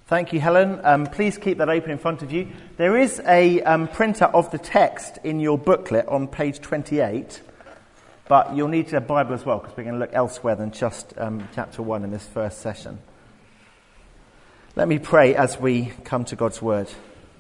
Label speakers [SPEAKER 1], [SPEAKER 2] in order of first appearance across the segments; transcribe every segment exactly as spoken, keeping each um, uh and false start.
[SPEAKER 1] Thank you, Helen. Um, please keep that open in front of you. There is a um, printer of the text in your booklet on page twenty-eight, but you'll need a Bible as well, because we're going to look elsewhere than just um, chapter one in this first session. Let me pray as we come to God's Word.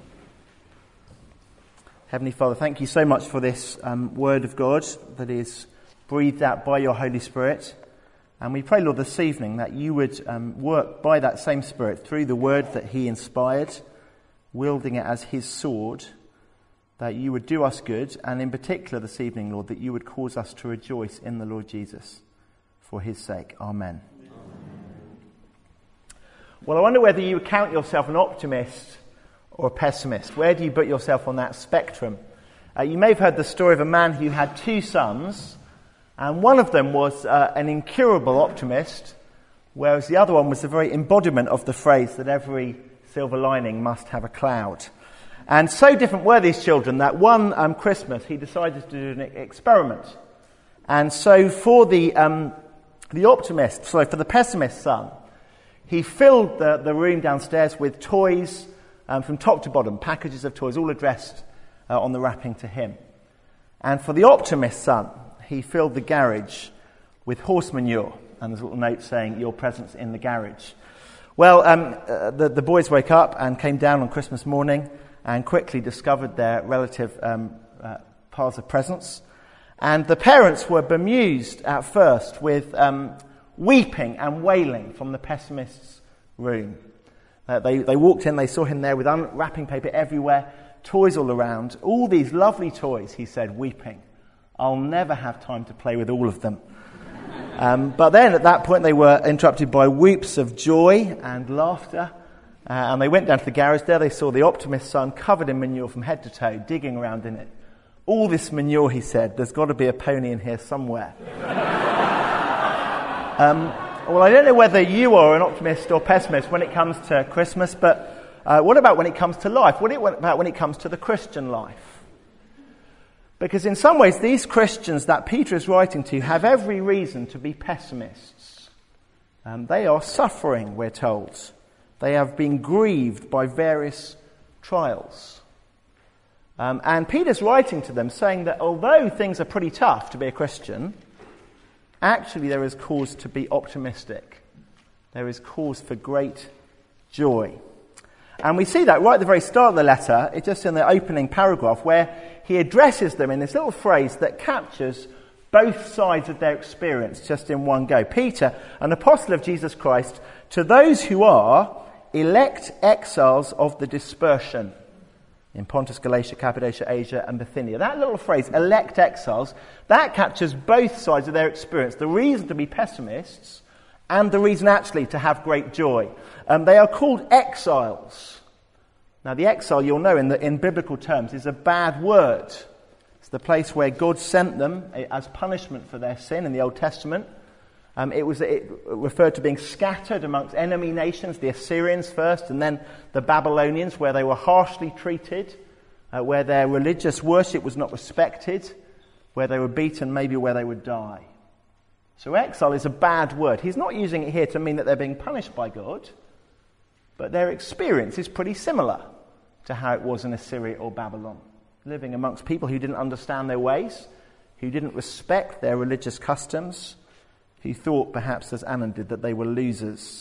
[SPEAKER 1] Heavenly Father, thank you so much for this um, Word of God that is breathed out by your Holy Spirit. And we pray, Lord, this evening that you would um, work by that same Spirit through the word that he inspired, wielding it as his sword, that you would do us good, and in particular this evening, Lord, that you would cause us to rejoice in the Lord Jesus for his sake. Amen. Amen. Well, I wonder whether you would count yourself an optimist or a pessimist. Where do you put yourself on that spectrum? Uh, you may have heard the story of a man who had two sons, and one of them was uh, an incurable optimist, whereas the other one was the very embodiment of the phrase that every silver lining must have a cloud. And so different were these children that one um, Christmas he decided to do an experiment. And so for the um, the optimist, sorry, for the pessimist son, he filled the, the room downstairs with toys um, from top to bottom, packages of toys, all addressed uh, on the wrapping to him. And for the optimist son, he filled the garage with horse manure, and there's a little note saying, your presence in the garage. Well, um, uh, the, the boys woke up and came down on Christmas morning and quickly discovered their relative um, uh, piles of presents. And the parents were bemused at first with um, weeping and wailing from the pessimist's room. Uh, they, they walked in, they saw him there with unwrapping paper everywhere, toys all around, all these lovely toys, he said, weeping. I'll never have time to play with all of them. Um, but then at that point they were interrupted by whoops of joy and laughter. Uh, and they went down to the garage. There they saw the optimist son covered in manure from head to toe, digging around in it. All this manure, he said, there's got to be a pony in here somewhere. um, well, I don't know whether you are an optimist or pessimist when it comes to Christmas, but uh, what about when it comes to life? What about when it comes to the Christian life? Because in some ways, these Christians that Peter is writing to have every reason to be pessimists. Um, they are suffering, we're told. They have been grieved by various trials. Um, and Peter's writing to them saying that although things are pretty tough to be a Christian, actually there is cause to be optimistic. There is cause for great joy. And we see that right at the very start of the letter, it's just in the opening paragraph, where he addresses them in this little phrase that captures both sides of their experience just in one go. Peter, an apostle of Jesus Christ, to those who are elect exiles of the dispersion in Pontus, Galatia, Cappadocia, Asia, and Bithynia. That little phrase, elect exiles, that captures both sides of their experience. The reason to be pessimists and the reason actually to have great joy. Um, they are called exiles. Now the exile, you'll know in, the, in biblical terms, is a bad word. It's the place where God sent them as punishment for their sin in the Old Testament. Um, it was it referred to being scattered amongst enemy nations, the Assyrians first, and then the Babylonians, where they were harshly treated, uh, where their religious worship was not respected, where they were beaten, maybe where they would die. So exile is a bad word. He's not using it here to mean that they're being punished by God, but their experience is pretty similar to how it was in Assyria or Babylon, living amongst people who didn't understand their ways, who didn't respect their religious customs, who thought, perhaps as Anan did, that they were losers.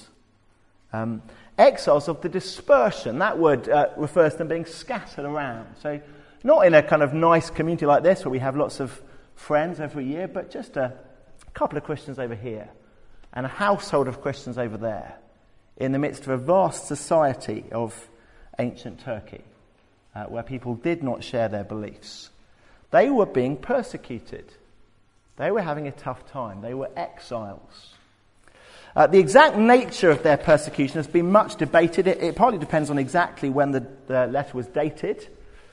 [SPEAKER 1] Um, exiles of the dispersion, that word uh, refers to them being scattered around. So not in a kind of nice community like this where we have lots of friends every year, but just a couple of Christians over here and a household of Christians over there in the midst of a vast society of ancient Turkey uh, where people did not share their beliefs. They were being persecuted. They were having a tough time. They were exiles. Uh, the exact nature of their persecution has been much debated. It, it partly depends on exactly when the, the letter was dated.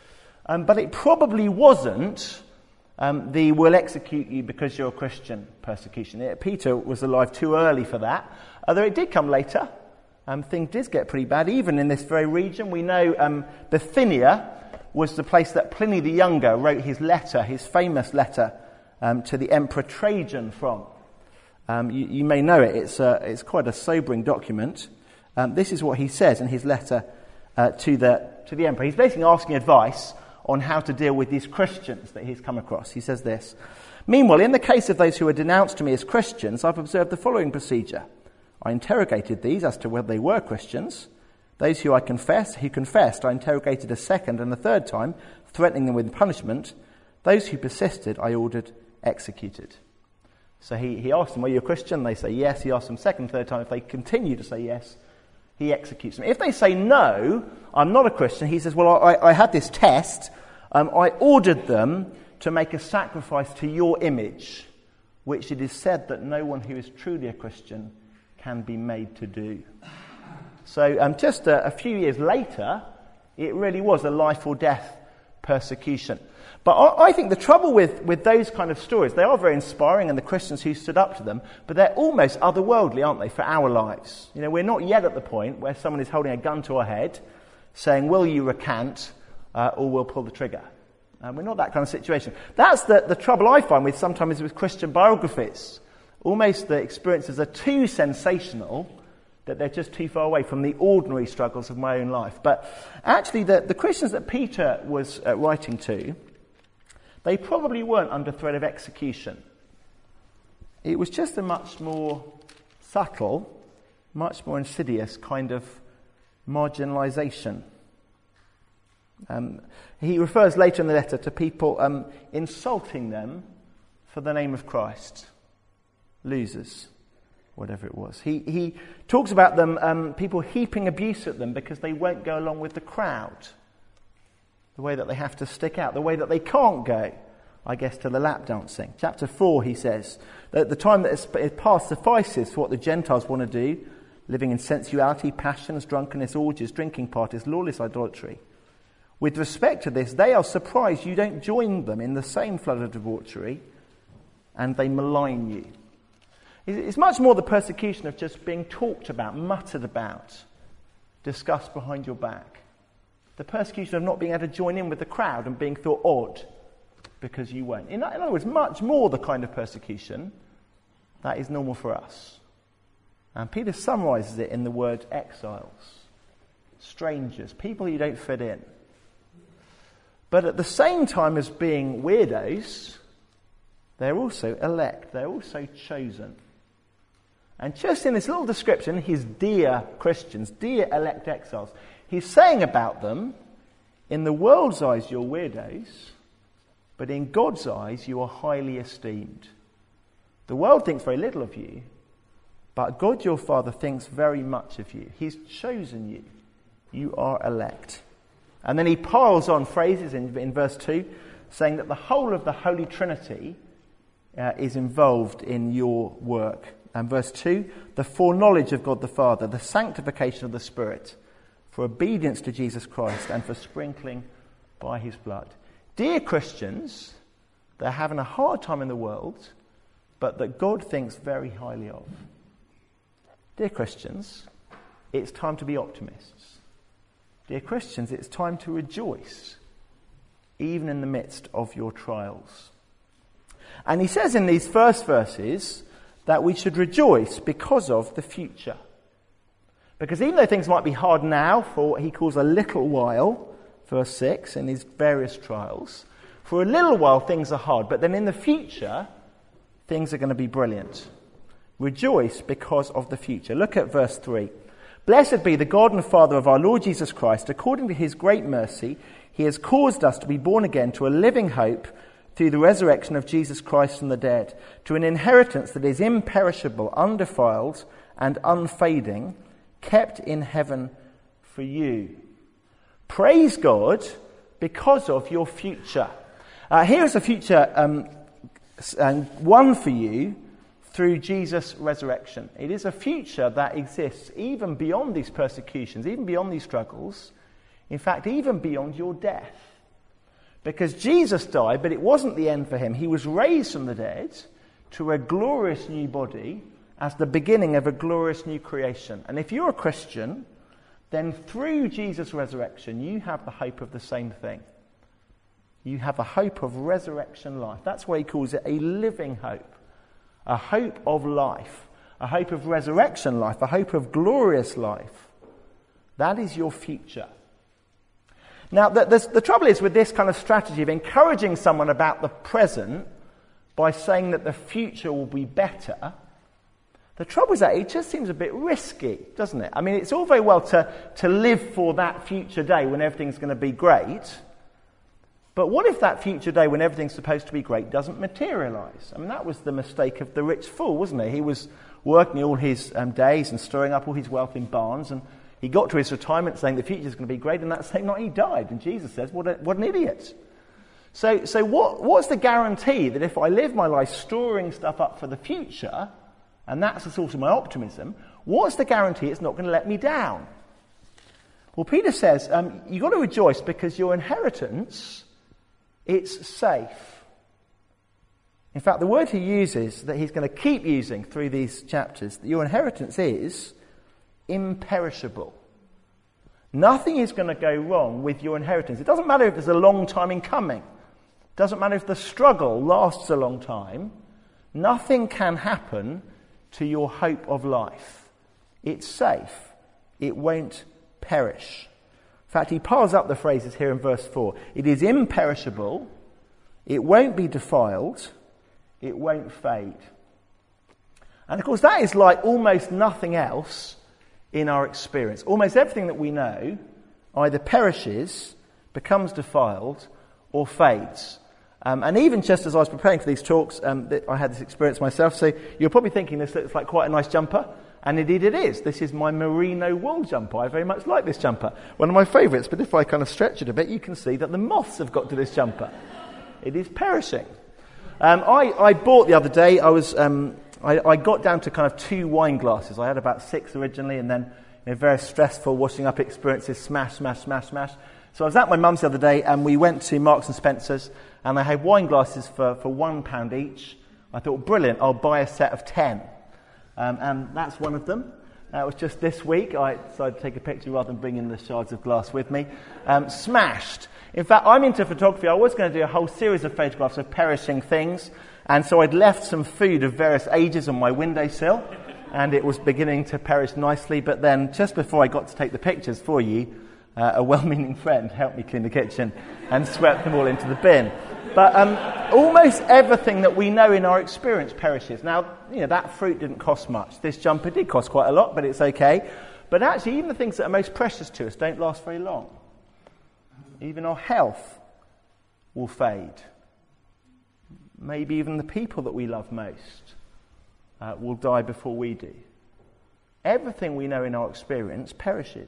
[SPEAKER 1] Um, but it probably wasn't Um, the will execute you because you're a Christian persecution. It, Peter was alive too early for that, although it did come later. Um, things did get pretty bad, even in this very region. We know um, Bithynia was the place that Pliny the Younger wrote his letter, his famous letter um, to the Emperor Trajan from. Um, you, you may know it. It's, a, it's quite a sobering document. Um, this is what he says in his letter uh, to the to the emperor. He's basically asking advice on how to deal with these Christians that he's come across. He says this: "Meanwhile, in the case of those who were denounced to me as Christians, I've observed the following procedure. I interrogated these as to whether they were Christians. Those who I confess, who confessed, I interrogated a second and a third time, threatening them with punishment. Those who persisted, I ordered executed." So he, he asked them, "Are you a Christian?" They say yes. He asks them second, third time. If they continue to say yes, he executes them. If they say no, I'm not a Christian, he says, well, I, I had this test. Um, I ordered them to make a sacrifice to your image, which it is said that no one who is truly a Christian can be made to do. So um, just a, a few years later, it really was a life or death persecution. But I, I think the trouble with, with those kind of stories, they are very inspiring, and the Christians who stood up to them, but they're almost otherworldly, aren't they, for our lives? You know, we're not yet at the point where someone is holding a gun to our head, saying, will you recant, uh, or we'll pull the trigger. And we're not that kind of situation. That's the, the trouble I find with sometimes with Christian biographies. Almost the experiences are too sensational that they're just too far away from the ordinary struggles of my own life. But actually, the, the Christians that Peter was uh, writing to, they probably weren't under threat of execution. It was just a much more subtle, much more insidious kind of marginalisation. Um, he refers later in the letter to people um, insulting them for the name of Christ. Losers, whatever it was. He he talks about them, um, people heaping abuse at them because they won't go along with the crowd. The way that they have to stick out, the way that they can't go, I guess, to the lap dancing. Chapter four, he says, that the time that is past suffices for what the Gentiles want to do, living in sensuality, passions, drunkenness, orgies, drinking parties, lawless idolatry. With respect to this, they are surprised you don't join them in the same flood of debauchery, and they malign you. It's much more the persecution of just being talked about, muttered about, discussed behind your back. The persecution of not being able to join in with the crowd and being thought odd because you won't. In other words, much more the kind of persecution that is normal for us. And Peter summarises it in the word exiles, strangers, people you don't fit in. But at the same time as being weirdos, they're also elect, they're also chosen. And just in this little description, his dear Christians, dear elect exiles, he's saying about them, in the world's eyes you're weirdos, but in God's eyes you are highly esteemed. The world thinks very little of you, but God your Father thinks very much of you. He's chosen you. You are elect. And then he piles on phrases in, in verse two, saying that the whole of the Holy Trinity uh, is involved in your work. And verse two, the foreknowledge of God the Father, the sanctification of the Spirit, for obedience to Jesus Christ and for sprinkling by his blood. Dear Christians, they're having a hard time in the world, but that God thinks very highly of. Dear Christians, it's time to be optimists. Dear Christians, it's time to rejoice, even in the midst of your trials. And he says in these first verses that we should rejoice because of the future. Because even though things might be hard now for what he calls a little while, verse six, in these various trials, for a little while things are hard, but then in the future, things are going to be brilliant. Rejoice because of the future. Look at verse three. Blessed be the God and Father of our Lord Jesus Christ. According to his great mercy, he has caused us to be born again to a living hope through the resurrection of Jesus Christ from the dead, to an inheritance that is imperishable, undefiled, and unfading, kept in heaven for you. Praise God because of your future. Uh, here is a future um, and one for you through Jesus' resurrection. It is a future that exists even beyond these persecutions, even beyond these struggles, in fact, even beyond your death. Because Jesus died, but it wasn't the end for him. He was raised from the dead to a glorious new body as the beginning of a glorious new creation. And if you're a Christian, then through Jesus' resurrection, you have the hope of the same thing. You have a hope of resurrection life. That's why he calls it a living hope. A hope of life. a hope of resurrection life, a hope of glorious life. That is your future. Now, the, the, the trouble is with this kind of strategy of encouraging someone about the present by saying that the future will be better, the trouble is that it just seems a bit risky, doesn't it? I mean, it's all very well to, to live for that future day when everything's going to be great, but what if that future day when everything's supposed to be great doesn't materialise? I mean, that was the mistake of the rich fool, wasn't it? He was working all his um, days and storing up all his wealth in barns, and he got to his retirement saying the future's going to be great, and that same night he died. And Jesus says, what, a, what an idiot. So, so what, what's the guarantee that if I live my life storing stuff up for the future, and that's the source of my optimism, what's the guarantee it's not going to let me down? Well, Peter says, um, you've got to rejoice because your inheritance, it's safe. In fact, the word he uses, that he's going to keep using through these chapters, that your inheritance is imperishable. Nothing is going to go wrong with your inheritance. It doesn't matter if it's a long time in coming. It doesn't matter if the struggle lasts a long time. Nothing can happen to your hope of life. It's safe. It won't perish. In fact, he piles up the phrases here in verse four. It is imperishable. It won't be defiled. It won't fade. And of course, that is like almost nothing else in our experience. Almost everything that we know either perishes, becomes defiled, or fades. Um, and even just as I was preparing for these talks, um, I had this experience myself. So you're probably thinking this looks like quite a nice jumper. And indeed it is. This is my merino wool jumper. I very much like this jumper. One of my favourites. But if I kind of stretch it a bit, you can see that the moths have got to this jumper. It is perishing. Um, I, I bought the other day, I was... Um, I, I got down to kind of two wine glasses. I had about six originally, and then you know, very stressful washing up experiences, smash, smash, smash, smash. So I was at my mum's the other day, and we went to Marks and Spencer's, and they had wine glasses for, for one pound each. I thought, brilliant, I'll buy a set of ten. Um, and that's one of them. That was just this week. I decided to take a picture rather than bring in the shards of glass with me. Um, smashed. In fact, I'm into photography. I was going to do a whole series of photographs of perishing things. And so I'd left some food of various ages on my windowsill, and it was beginning to perish nicely. But then, just before I got to take the pictures for you, uh, a well-meaning friend helped me clean the kitchen and swept them all into the bin. But um, almost everything that we know in our experience perishes. Now, you know, that fruit didn't cost much. This jumper did cost quite a lot, but it's okay. But actually, even the things that are most precious to us don't last very long. Even our health will fade. Maybe even the people that we love most uh, will die before we do. Everything we know in our experience perishes.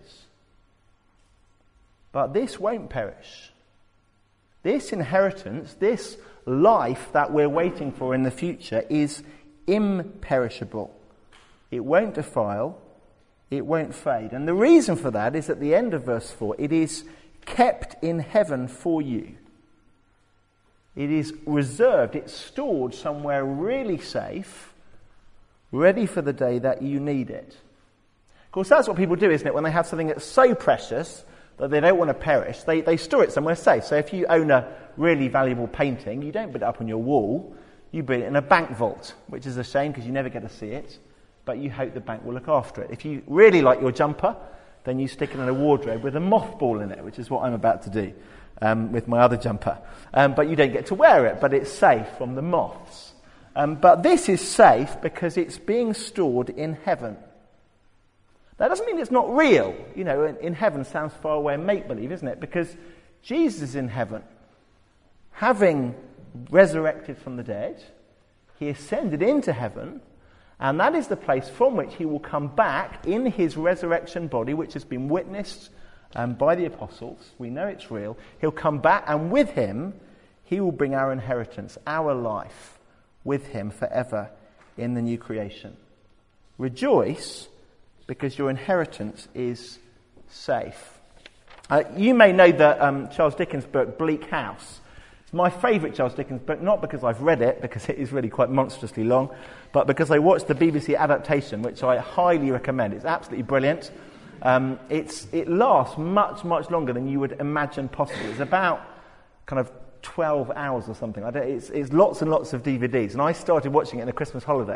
[SPEAKER 1] But this won't perish. This inheritance, this life that we're waiting for in the future is imperishable. It won't defile. It won't fade. And the reason for that is at the end of verse four, it is kept in heaven for you. It is reserved, it's stored somewhere really safe, ready for the day that you need it. Of course, that's what people do, isn't it? When they have something that's so precious that they don't want to perish, they, they store it somewhere safe. So if you own a really valuable painting, you don't put it up on your wall, you put it in a bank vault, which is a shame because you never get to see it, but you hope the bank will look after it. If you really like your jumper, then you stick it in a wardrobe with a mothball in it, which is what I'm about to do. Um, with my other jumper. Um, but you don't get to wear it, but it's safe from the moths. Um, but this is safe because it's being stored in heaven. That doesn't mean it's not real. You know, in, in heaven sounds far away and make-believe, isn't it? Because Jesus is in heaven. Having resurrected from the dead, he ascended into heaven, and that is the place from which he will come back in his resurrection body, which has been witnessed Um, by the apostles. We know it's real. He'll come back, and with him, he will bring our inheritance, our life, with him forever in the new creation. Rejoice, because your inheritance is safe. Uh, you may know the um, Charles Dickens book, Bleak House. It's my favourite Charles Dickens book, not because I've read it, because it is really quite monstrously long, but because I watched the B B C adaptation, which I highly recommend. It's absolutely brilliant. Um, it's, it lasts much, much longer than you would imagine possible. It's about kind of twelve hours or something. I don't, it's, it's lots and lots of D V Ds. And I started watching it in a Christmas holiday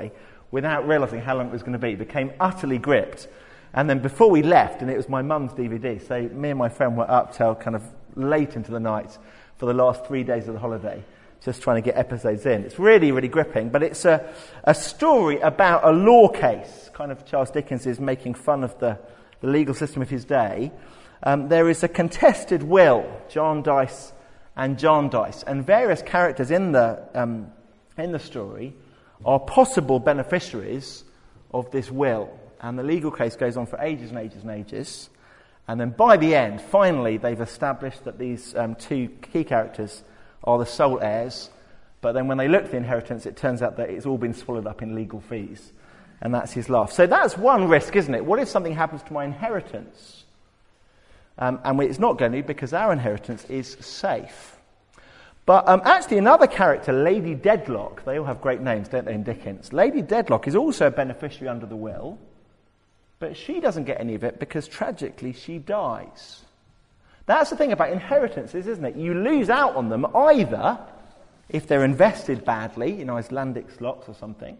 [SPEAKER 1] without realising how long it was going to be. Became utterly gripped. And then before we left, and it was my mum's D V D, so me and my friend were up till kind of late into the night for the last three days of the holiday, just trying to get episodes in. It's really, really gripping, but it's a, a story about a law case. Kind of Charles Dickens is making fun of the, the legal system of his day. Um, there is a contested will, Jarndyce and Jarndyce, and various characters in the um, in the story are possible beneficiaries of this will. And the legal case goes on for ages and ages and ages. And then by the end, finally, they've established that these um, two key characters are the sole heirs. But then when they look at the inheritance, it turns out that it's all been swallowed up in legal fees. And that's his laugh. So that's one risk, isn't it? What if something happens to my inheritance? Um, and it's not going to, because our inheritance is safe. But um, actually another character, Lady Dedlock, they all have great names, don't they, in Dickens? Lady Dedlock is also a beneficiary under the will. But she doesn't get any of it because, tragically, she dies. That's the thing about inheritances, isn't it? You lose out on them either if they're invested badly in Icelandic stocks or something,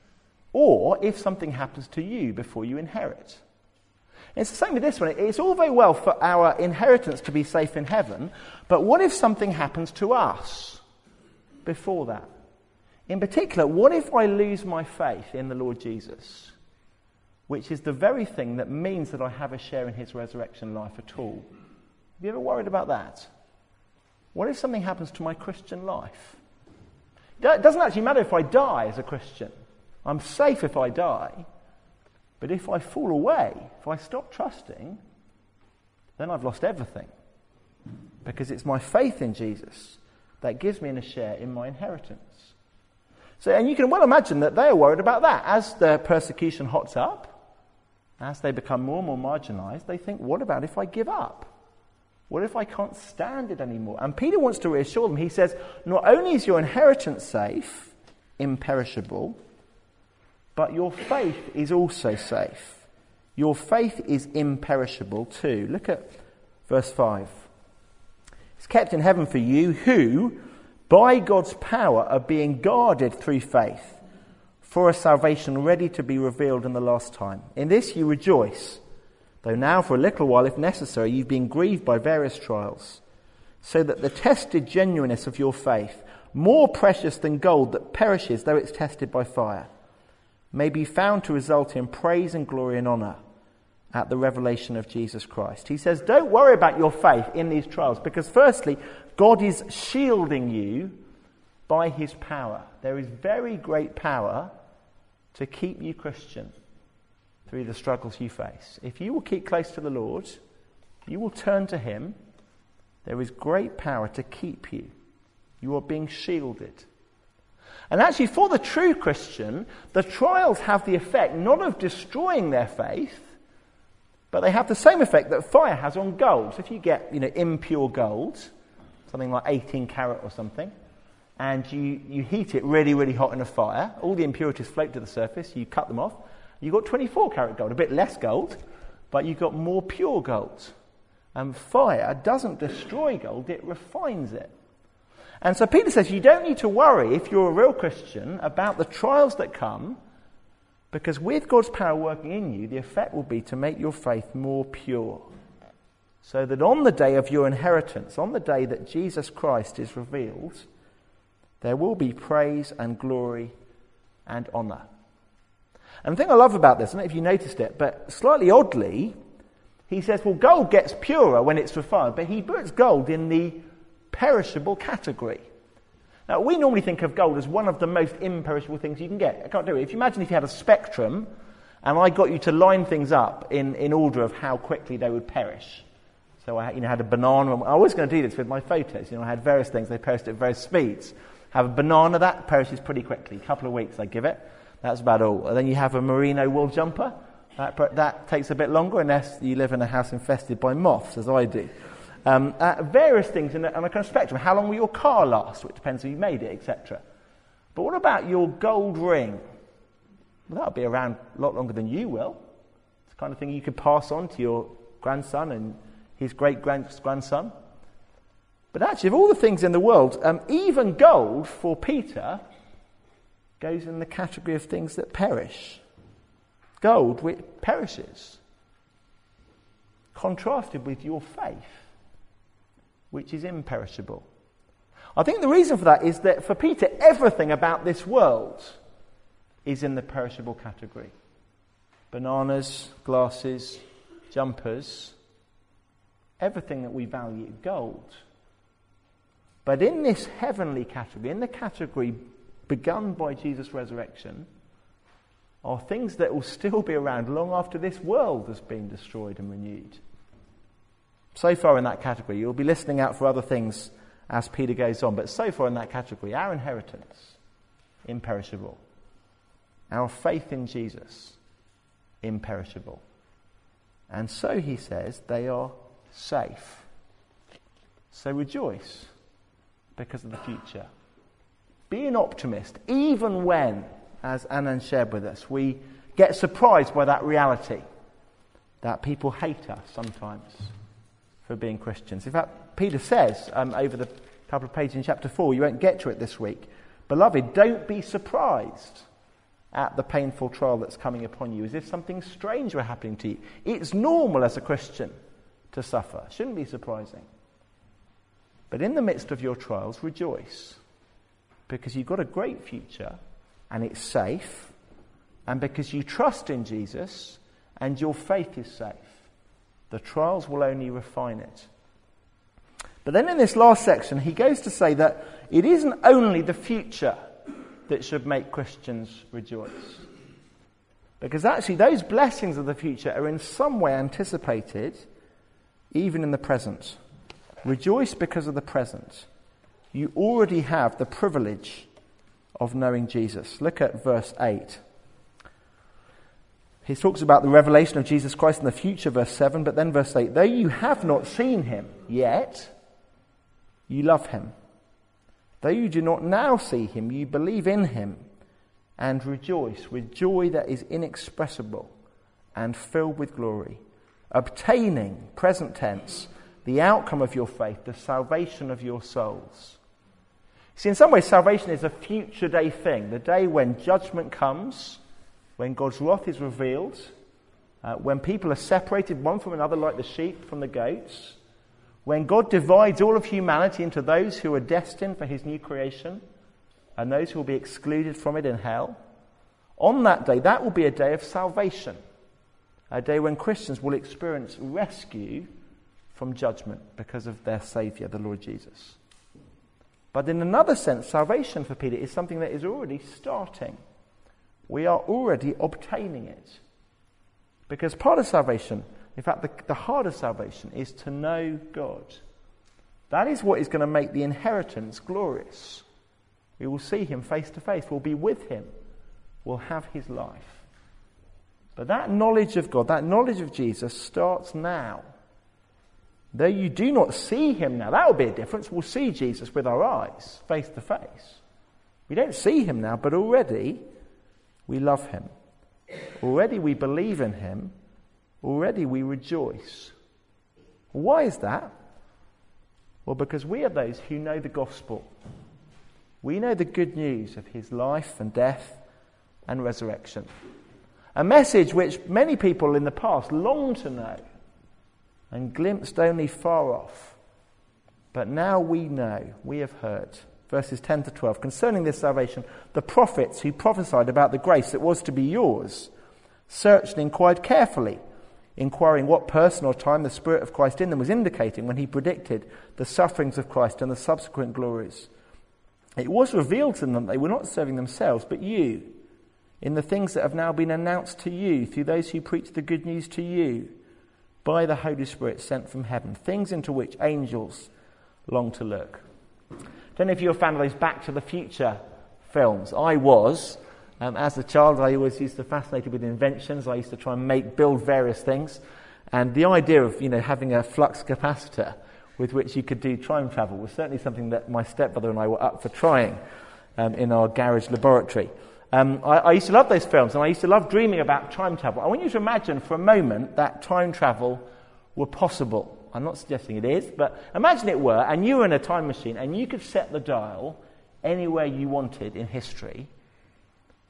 [SPEAKER 1] or if something happens to you before you inherit. And it's the same with this one. It's all very well for our inheritance to be safe in heaven, but what if something happens to us before that? In particular, what if I lose my faith in the Lord Jesus? Which is the very thing that means that I have a share in his resurrection life at all. Have you ever worried about that? What if something happens to my Christian life? It doesn't actually matter if I die as a Christian. I'm safe if I die. But if I fall away, if I stop trusting, then I've lost everything. Because it's my faith in Jesus that gives me a share in my inheritance. So, and you can well imagine that they are worried about that. As the persecution hots up, as they become more and more marginalised, they think, what about if I give up? What if I can't stand it anymore? And Peter wants to reassure them. He says, not only is your inheritance safe, imperishable, but your faith is also safe. Your faith is imperishable too. Look at verse five. It's kept in heaven for you who, by God's power, are being guarded through faith for a salvation ready to be revealed in the last time. In this you rejoice, though now for a little while, if necessary, you've been grieved by various trials, so that the tested genuineness of your faith, more precious than gold that perishes though it's tested by fire, may be found to result in praise and glory and honour at the revelation of Jesus Christ. He says, don't worry about your faith in these trials, because firstly, God is shielding you by his power. There is very great power to keep you Christian through the struggles you face. If you will keep close to the Lord, you will turn to him, there is great power to keep you. You are being shielded. And actually, for the true Christian, the trials have the effect not of destroying their faith, but they have the same effect that fire has on gold. So if you get, you know, impure gold, something like eighteen carat or something, and you, you heat it really, really hot in a fire, all the impurities float to the surface, you cut them off, you've got twenty-four carat gold, a bit less gold, but you've got more pure gold. And fire doesn't destroy gold, it refines it. And so Peter says you don't need to worry, if you're a real Christian, about the trials that come, because with God's power working in you, the effect will be to make your faith more pure. So that on the day of your inheritance, on the day that Jesus Christ is revealed, there will be praise and glory and honour. And the thing I love about this, I don't know if you noticed it, but slightly oddly, he says, well, gold gets purer when it's refined, but he puts gold in the perishable category. Now, we normally think of gold as one of the most imperishable things you can get. I can't do it. If you imagine if you had a spectrum, and I got you to line things up in, in order of how quickly they would perish. So I you know, had a banana. I was going to do this with my photos. You know, I had various things. They perished at various speeds. Have a banana, that perishes pretty quickly. A couple of weeks I give it. That's about all. And then you have a merino wool jumper. That, that takes a bit longer unless you live in a house infested by moths, as I do. Um, uh, various things in a, on a kind of spectrum. How long will your car last? Which depends if you made it, et cetera. But what about your gold ring? Well, that'll be around a lot longer than you will. It's the kind of thing you could pass on to your grandson and his great-grandson. But actually, of all the things in the world, um, even gold for Peter goes in the category of things that perish. Gold, which perishes. Contrasted with your faith, which is imperishable. I think the reason for that is that for Peter, everything about this world is in the perishable category. Bananas, glasses, jumpers, everything that we value, gold. But in this heavenly category, in the category begun by Jesus' resurrection, are things that will still be around long after this world has been destroyed and renewed. So far in that category, you'll be listening out for other things as Peter goes on, but so far in that category, our inheritance, imperishable. Our faith in Jesus, imperishable. And so he says they are safe. So rejoice because of the future. Be an optimist, even when, as Anand shared with us, we get surprised by that reality, that people hate us sometimes for being Christians. In fact, Peter says um, over the couple of pages in chapter four, you won't get to it this week, beloved, don't be surprised at the painful trial that's coming upon you, as if something strange were happening to you. It's normal as a Christian to suffer. Shouldn't be surprising. But in the midst of your trials, rejoice, because you've got a great future, and it's safe, and because you trust in Jesus, and your faith is safe. The trials will only refine it. But then in this last section, he goes to say that it isn't only the future that should make Christians rejoice. Because actually those blessings of the future are in some way anticipated even in the present. Rejoice because of the present. You already have the privilege of knowing Jesus. Look at verse eight. He talks about the revelation of Jesus Christ in the future, verse seven, but then verse eight, though you have not seen him yet, you love him. Though you do not now see him, you believe in him and rejoice with joy that is inexpressible and filled with glory, obtaining, present tense, the outcome of your faith, the salvation of your souls. See, in some ways, salvation is a future day thing, the day when judgment comes, when God's wrath is revealed, uh, when people are separated one from another like the sheep from the goats, when God divides all of humanity into those who are destined for his new creation and those who will be excluded from it in hell. On that day, that will be a day of salvation, a day when Christians will experience rescue from judgment because of their Saviour, the Lord Jesus. But in another sense, salvation for Peter is something that is already starting. We are already obtaining it. Because part of salvation, in fact, the, the heart of salvation is to know God. That is what is going to make the inheritance glorious. We will see him face to face. We'll be with him. We'll have his life. But that knowledge of God, that knowledge of Jesus starts now. Though you do not see him now, that will be a difference. We'll see Jesus with our eyes, face to face. We don't see him now, but already we love him. Already we believe in him. Already we rejoice. Why is that? Well, because we are those who know the gospel. We know the good news of his life and death and resurrection. A message which many people in the past longed to know and glimpsed only far off. But now we know, we have heard. Verses ten to twelve, concerning this salvation, the prophets who prophesied about the grace that was to be yours searched and inquired carefully, inquiring what person or time the Spirit of Christ in them was indicating when he predicted the sufferings of Christ and the subsequent glories. It was revealed to them that they were not serving themselves, but you, in the things that have now been announced to you through those who preach the good news to you by the Holy Spirit sent from heaven, things into which angels long to look. I don't know if you're a fan of those Back to the Future films. I was. Um, as a child, I always used to be fascinated with inventions. I used to try and make, build various things. And the idea of, you know, having a flux capacitor with which you could do time travel was certainly something that my stepbrother and I were up for trying um, in our garage laboratory. Um, I, I used to love those films, and I used to love dreaming about time travel. I want you to imagine for a moment that time travel were possible. I'm not suggesting it is, but imagine it were, and you were in a time machine, and you could set the dial anywhere you wanted in history,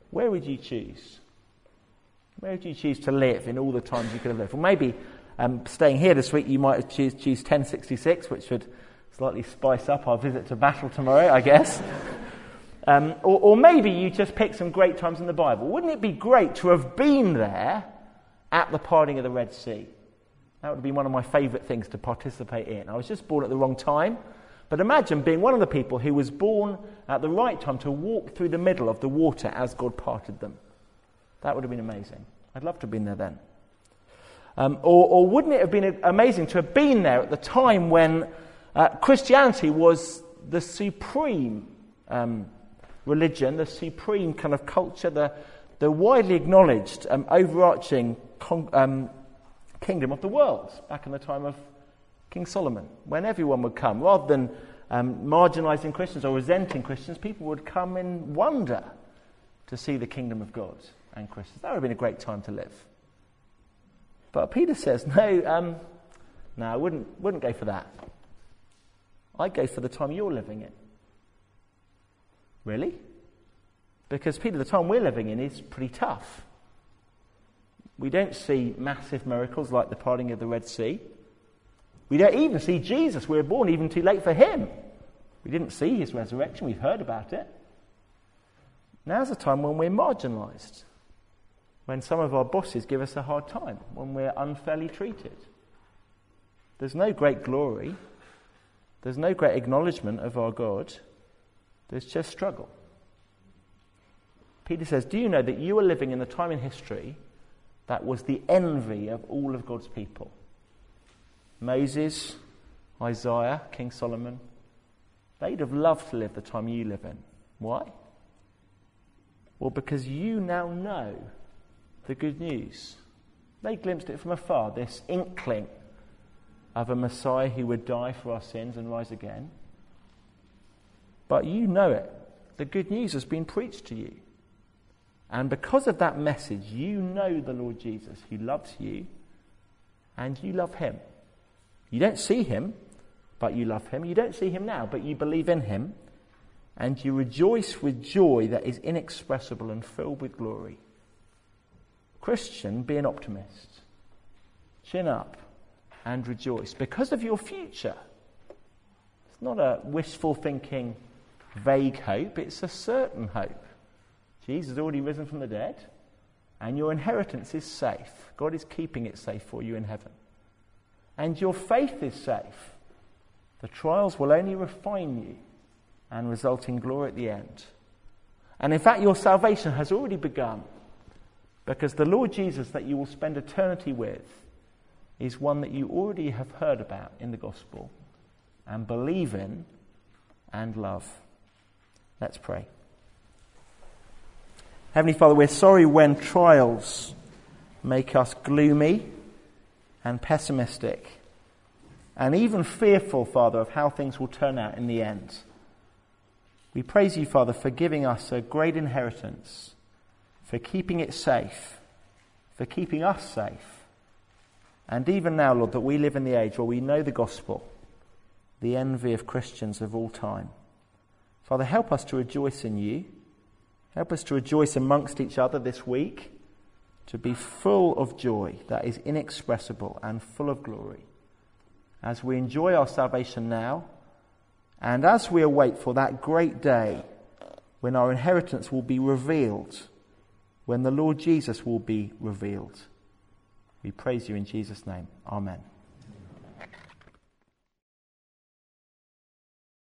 [SPEAKER 1] where would you choose? Where would you choose to live in all the times you could have lived? Well, maybe um, staying here this week, you might choose, choose ten sixty-six, which would slightly spice up our visit to Battle tomorrow, I guess. um, or, or maybe you just pick some great times in the Bible. Wouldn't it be great to have been there at the parting of the Red Sea? That would have been one of my favourite things to participate in. I was just born at the wrong time. But imagine being one of the people who was born at the right time to walk through the middle of the water as God parted them. That would have been amazing. I'd love to have been there then. Um, or, or wouldn't it have been amazing to have been there at the time when uh, Christianity was the supreme um, religion, the supreme kind of culture, the, the widely acknowledged um, overarching con- um, kingdom of the world back in the time of King Solomon, when everyone would come, rather than um, marginalising Christians or resenting Christians, people would come in wonder to see the kingdom of God and Christians. That would have been a great time to live. But Peter says, no, um, no, I wouldn't, wouldn't go for that. I'd go for the time you're living in. Really? Because, Peter, the time we're living in is pretty tough. We don't see massive miracles like the parting of the Red Sea. We don't even see Jesus. We were born even too late for him. We didn't see his resurrection. We've heard about it. Now's a time when we're marginalised, when some of our bosses give us a hard time, when we're unfairly treated. There's no great glory. There's no great acknowledgement of our God. There's just struggle. Peter says, do you know that you are living in a time in history that was the envy of all of God's people? Moses, Isaiah, King Solomon, they'd have loved to live the time you live in. Why? Well, because you now know the good news. They glimpsed it from afar, this inkling of a Messiah who would die for our sins and rise again. But you know it. The good news has been preached to you. And because of that message, you know the Lord Jesus, who loves you, and you love him. You don't see him, but you love him. You don't see him now, but you believe in him, and you rejoice with joy that is inexpressible and filled with glory. Christian, be an optimist. Chin up and rejoice because of your future. It's not a wishful thinking, vague hope. It's a certain hope. Jesus has already risen from the dead, and your inheritance is safe. God is keeping it safe for you in heaven. And your faith is safe. The trials will only refine you and result in glory at the end. And in fact, your salvation has already begun, because the Lord Jesus that you will spend eternity with is one that you already have heard about in the gospel and believe in and love. Let's pray. Heavenly Father, we're sorry when trials make us gloomy and pessimistic and even fearful, Father, of how things will turn out in the end. We praise you, Father, for giving us a great inheritance, for keeping it safe, for keeping us safe. And even now, Lord, that we live in the age where we know the gospel, the envy of Christians of all time. Father, help us to rejoice in you. Help us to rejoice amongst each other this week, to be full of joy that is inexpressible and full of glory, as we enjoy our salvation now, and as we await for that great day when our inheritance will be revealed, when the Lord Jesus will be revealed. We praise you in Jesus' name. Amen.